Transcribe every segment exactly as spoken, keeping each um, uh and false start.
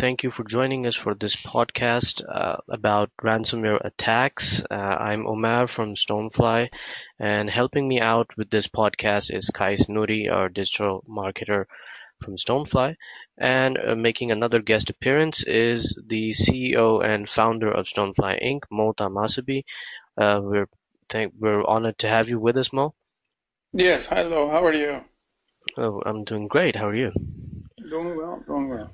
Thank you for joining us for this podcast uh, about ransomware attacks. Uh, I'm Omar from Stonefly, and helping me out with this podcast is Kais Nuri, our digital marketer from Stonefly. And uh, making another guest appearance is the C E O and founder of Stonefly Incorporated, Mo Tamasabi. Uh, we're thank, we're honored to have you with us, Mo. Yes, hello, how are you? Oh, I'm doing great. How are you? Doing well, doing well.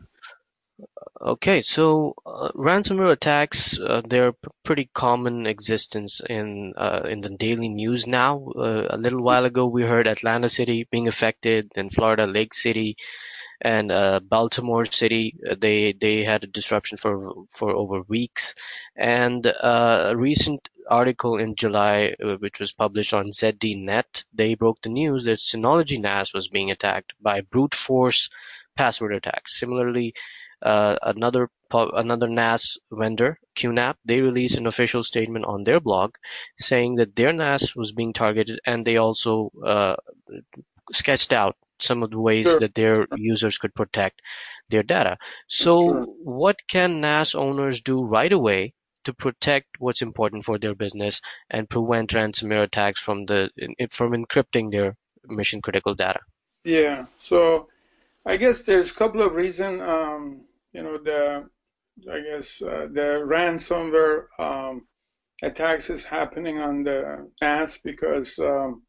Okay, so uh, ransomware attacks, uh, they're p- pretty common existence in uh, in the daily news now. Uh, a little while ago, we heard Atlanta City being affected, then Florida Lake City and uh, Baltimore City. uh, They they had a disruption for for over weeks. And uh, a recent article in July, uh, which was published on Z D Net, they broke the news that Synology N A S was being attacked by brute force password attacks. Similarly, uh, another pu- another N A S vendor, Q NAP, they released an official statement on their blog saying that their N A S was being targeted, and they also uh, sketched out some of the ways Sure, that their users could protect their data. So, sure. what can N A S owners do right away to protect what's important for their business and prevent ransomware attacks from the from encrypting their mission critical data? Yeah, so I guess there's a couple of reasons. Um, you know, the I guess uh, the ransomware um, attacks is happening on the N A S because um,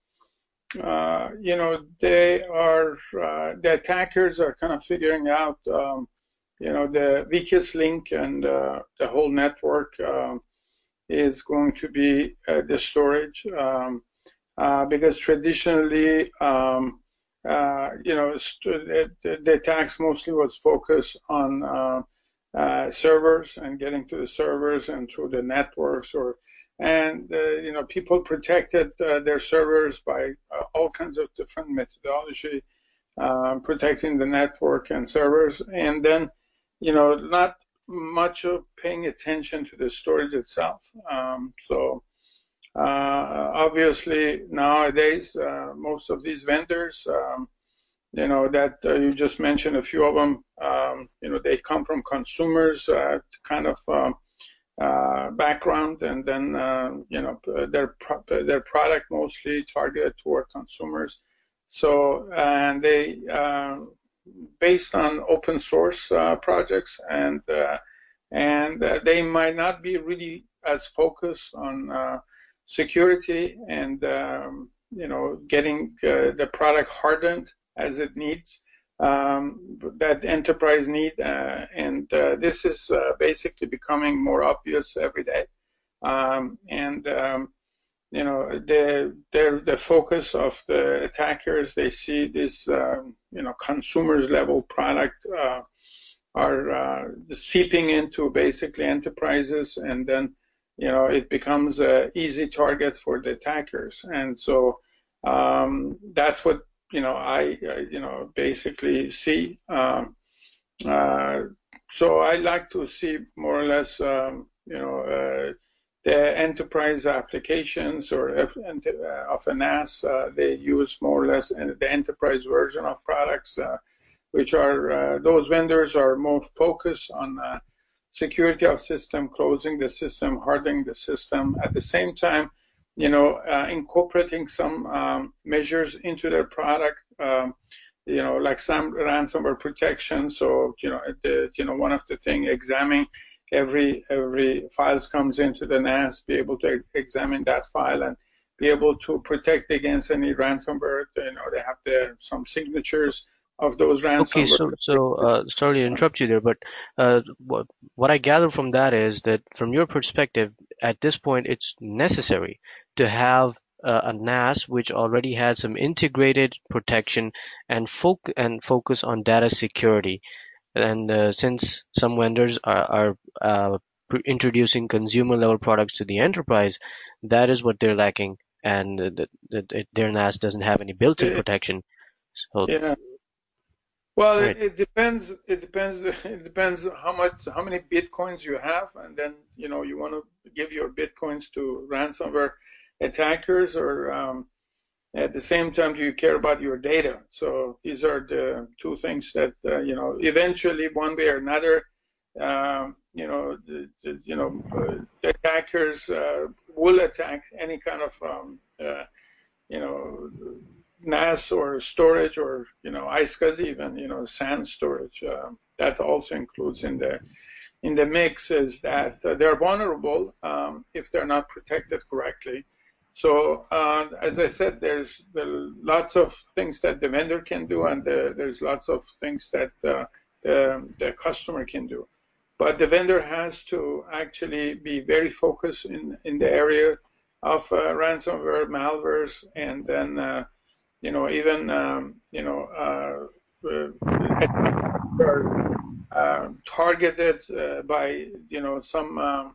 uh, you know they are uh, the attackers are kind of figuring out um, you know the weakest link and uh, the whole network um, is going to be uh, the storage. Um, uh, because traditionally, um, uh, you know, the, the attacks mostly was focused on uh, uh, servers and getting to the servers and through the networks, or and uh, you know, people protected uh, their servers by uh, all kinds of different methodology, um, protecting the network and servers, and then you know, not much of paying attention to the storage itself. Um, so uh, obviously, nowadays, uh, most of these vendors, um, you know, that uh, you just mentioned a few of them, um, you know, they come from consumers uh, kind of um, uh, background, and then, uh, you know, their pro- their product mostly targeted toward consumers. So, and they, uh, based on open source uh, projects, and uh, and uh, they might not be really as focused on uh, security and um, you know getting uh, the product hardened as it needs, um, that enterprise need, uh, and uh, this is uh, basically becoming more obvious every day. Um, and um, you know the the the focus of the attackers, they see this um, you know consumers level product uh, are uh, seeping into basically enterprises, and then you know it becomes an easy target for the attackers. And so um, that's what you know I uh, you know basically see. Um, uh, so I like to see more or less um, you know uh, the enterprise applications or uh, of a N A S. Uh, they use more or less the enterprise version of products. Uh, which are uh, those vendors are more focused on uh, security of system, closing the system, hardening the system. At the same time, you know, uh, incorporating some um, measures into their product, um, you know, like some ransomware protection. So, you know, the, you know, one of the thing, examining every every files comes into the N A S, be able to examine that file and be able to protect against any ransomware. You know, they have the some signatures of those Okay, ransomware. so so uh, sorry to interrupt you there, but uh, what what I gather from that is that from your perspective, at this point, it's necessary to have uh, a N A S which already has some integrated protection and foc and focus on data security. And uh, since some vendors are are uh, pr- introducing consumer level products to the enterprise, that is what they're lacking, and uh, that that their N A S doesn't have any built-in It, protection. So, yeah. Well, right. it, it depends. It depends. It depends how much, how many bitcoins you have, and then you know you want to give your bitcoins to ransomware attackers, or um, at the same time, do you care about your data? So these are the two things that uh, you know eventually, one way or another, um, you know, the, the, you know, uh, the attackers uh, will attack any kind of, um, uh, you know, N A S or storage or, you know, iSCSI even, you know, SAN storage. Uh, that also includes in the in the mix is that uh, they're vulnerable um, if they're not protected correctly. So uh, as I said, there's, there's lots of things that the vendor can do, and the, there's lots of things that uh, the, the customer can do. But the vendor has to actually be very focused in, in the area of uh, ransomware, malwares, and then uh, you know even um, you know uh, uh, uh, targeted uh, by you know some um,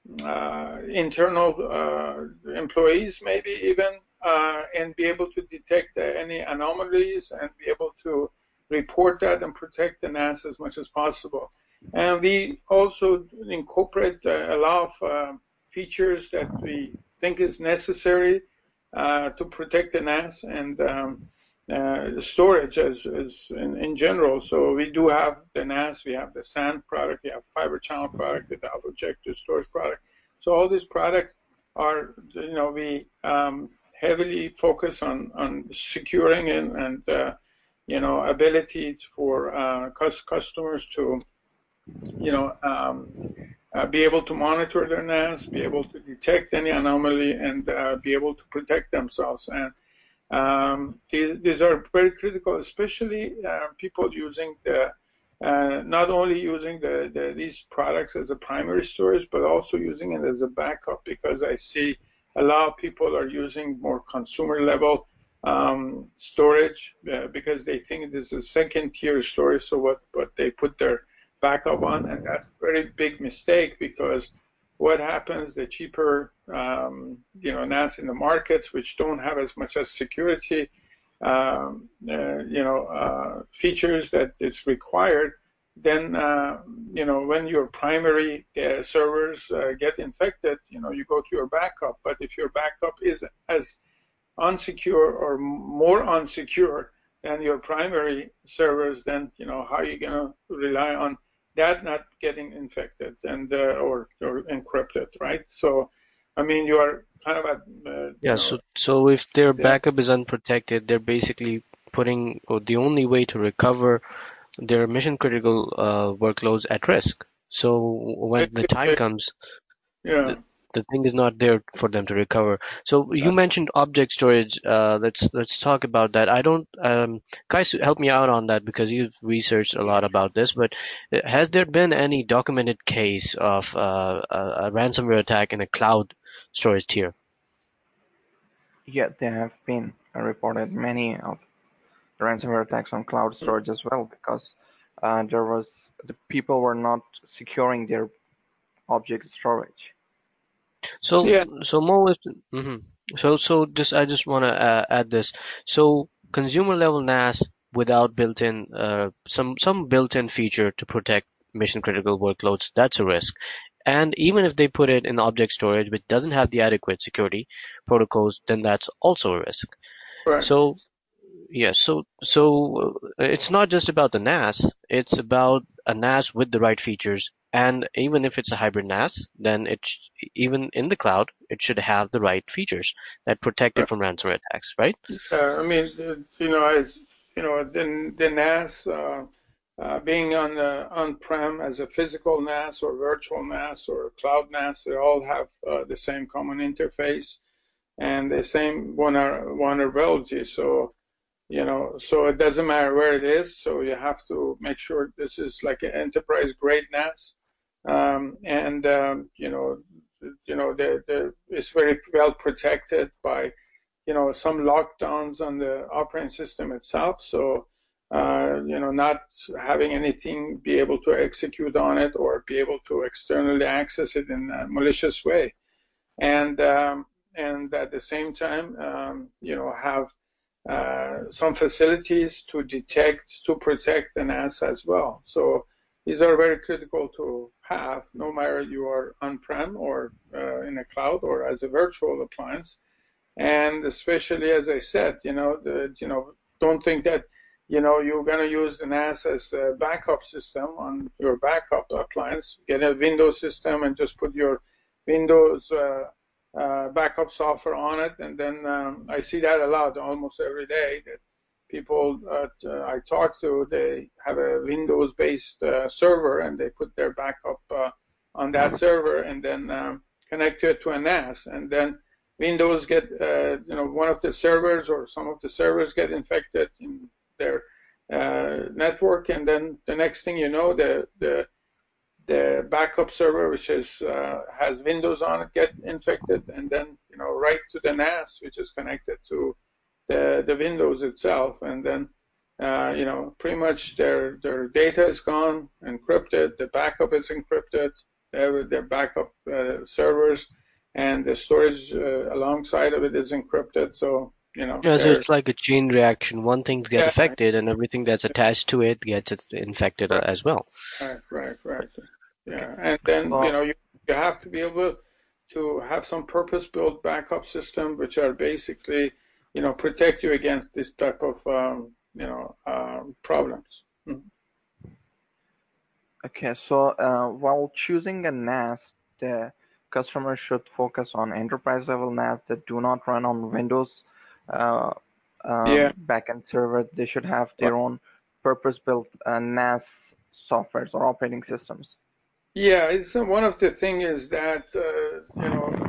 uh, internal uh, employees, maybe even, uh, and be able to detect uh, any anomalies and be able to report that and protect the N A S as much as possible. And we also incorporate uh, a lot of uh, features that we think is necessary uh, to protect the N A S and um, uh, storage as, as in, in general. So we do have the N A S, we have the SAN product, we have fiber channel product, the objective storage product. So all these products are, you know, we um, heavily focus on, on securing and, and uh, you know, ability for uh, customers to, you know, um, uh, be able to monitor their N A S, be able to detect any anomaly, and uh, be able to protect themselves. And um, these, these are very critical, especially uh, people using the, uh, not only using the, the, these products as a primary storage, but also using it as a backup, because I see a lot of people are using more consumer level um, storage uh, because they think this is a second tier storage, so what, what they put their backup on, and that's a very big mistake, because what happens, the cheaper, um, you know, N A S in the markets, which don't have as much as security, um, uh, you know, uh, features that is required, then, uh, you know, when your primary uh, servers uh, get infected, you know, you go to your backup. But if your backup is as unsecure or more unsecure than your primary servers, then, you know, how are you going to rely on that not getting infected and uh, or, or encrypted, right? So, I mean, you are kind of at, uh, you Yeah, know, so so if their yeah, backup is unprotected, they're basically putting or the only way to recover their mission critical uh, workloads at risk. So when the time comes, yeah. the, the thing is not there for them to recover. So you mentioned object storage. Uh, let's let's talk about that. I don't, um, guys, help me out on that because you've researched a lot about this. But uh, has there been any documented case of uh, a, a ransomware attack in a cloud storage tier? Yeah, there have been uh, reported many of ransomware attacks on cloud storage as well, because uh, there was the people were not securing their object storage. So, Yeah, so Mo, if, mhm. So, so just I just want to uh, add this. So, consumer level N A S without built-in uh, some some built-in feature to protect mission critical workloads, that's a risk. And even if they put it in object storage which doesn't have the adequate security protocols, then that's also a risk. right. So, yes, so so uh, it's not just about the N A S, it's about a N A S with the right features. And even if it's a hybrid N A S, then it sh even in the cloud, it should have the right features that protect it right. from ransomware attacks, right? Uh, I mean, uh, you know, as you know, the, the N A S uh, uh, being on the on-prem as a physical N A S or virtual N A S or cloud N A S, they all have uh, the same common interface and the same vulnerability. So, you know, so it doesn't matter where it is. So you have to make sure this is like an enterprise grade N A S, um, and um, you know, you know, the, the it's very well protected by, you know, some lockdowns on the operating system itself. So, uh, you know, not having anything be able to execute on it or be able to externally access it in a malicious way, and um, and at the same time, um, you know, have uh, some facilities to detect, to protect the N A S as well. So these are very critical to have, no matter you are on-prem or uh, in a cloud or as a virtual appliance. And especially, as I said, you know, the, you know, don't think that you know, you're going to use the N A S as a backup system on your backup appliance. Get a Windows system and just put your Windows uh, uh, backup software on it. And then um, I see that a lot, almost every day, that people uh, I talk to, they have a Windows-based uh, server and they put their backup uh, on that server and then um, connect it to a N A S. And then Windows get, uh, you know, one of the servers or some of the servers get infected in their uh, network, and then the next thing you know, the the the backup server, which is uh, has Windows on it, get infected, and then you know right to the N A S, which is connected to the the Windows itself, and then uh, you know pretty much their their data is gone, encrypted, the backup is encrypted, their their backup uh, servers and the storage uh, alongside of it is encrypted, so. You know, Yeah, so it's like a chain reaction. One thing gets yeah, affected, and everything that's attached to it gets it infected uh, right, as well. right, right, right. Okay. Yeah, and then you So know you you have to be able to have some purpose-built backup system, which are basically you know protect you against this type of um, you know um, problems. Mhm. okay, so uh, while choosing a N A S, the customer should focus on enterprise level N A S that do not run on Windows uh, Yeah, um, backend server. They should have right. their own purpose-built uh, N A S softwares or operating systems. Yeah. It's uh, one of the things is that uh, you know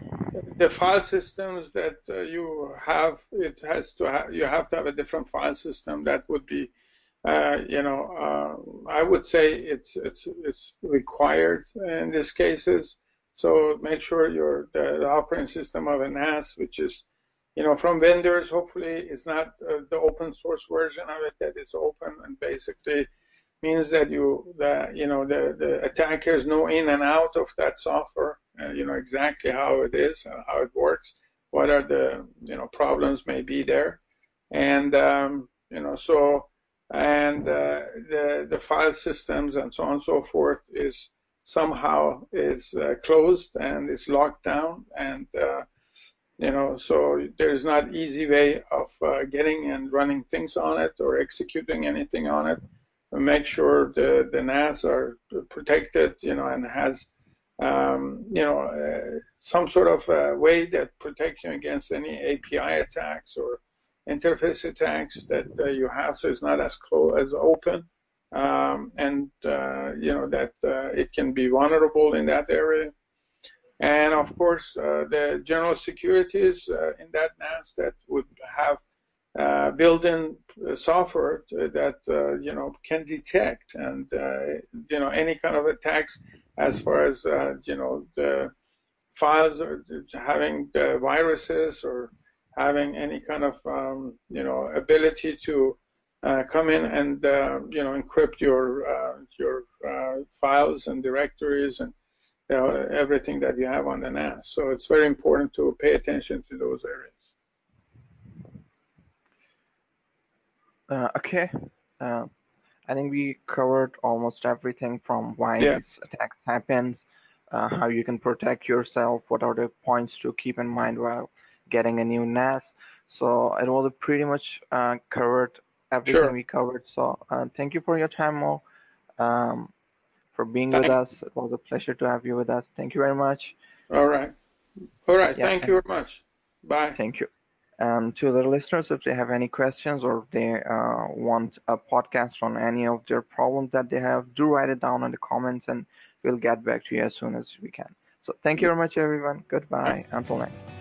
the file systems that uh, you have, it has to have you have to have a different file system that would be Uh, you know, uh, I would say it's it's it's required in these cases. So make sure your the, the operating system of a N A S, which is, you know, from vendors, hopefully it's not uh, the open source version of it that is open and basically means that you the you know the the attackers know in and out of that software, uh, you know exactly how it is, uh, how it works, what are the you know problems may be there, and um, you know so and uh, the the file systems and so on and so forth is somehow is uh, closed and is locked down, and uh, you know so there's not easy way of uh, getting and running things on it or executing anything on it. Make sure the the N A S are protected, you know, and has um, you know uh, some sort of uh, way that protects you against any A P I attacks or interface attacks that uh, you have, so it's not as close as open, um, and uh, you know that uh, it can be vulnerable in that area. And of course, uh, the general securities uh, in that N A S that would have uh, built-in software that uh, you know can detect and uh, you know any kind of attacks as far as uh, you know the files or having the viruses or having any kind of um, you know ability to uh, come in and uh, you know encrypt your uh, your uh, files and directories and you know, everything that you have on the N A S. So it's very important to pay attention to those areas. Uh, okay, uh, I think we covered almost everything from why Yeah, these attacks happens, uh, how you can protect yourself, what are the points to keep in mind while getting a new N A S. So it was a pretty much uh, covered everything sure. we covered. So uh, thank you for your time, Mo, um, for being with Thank. us. It was a pleasure to have you with us. Thank you very much. All right. All right. Yeah, Thank you and very much. Bye. thank you. Um, to the listeners, if they have any questions or they uh, want a podcast on any of their problems that they have, do write it down in the comments and we'll get back to you as soon as we can. So thank you very much, everyone. Goodbye. Until next time.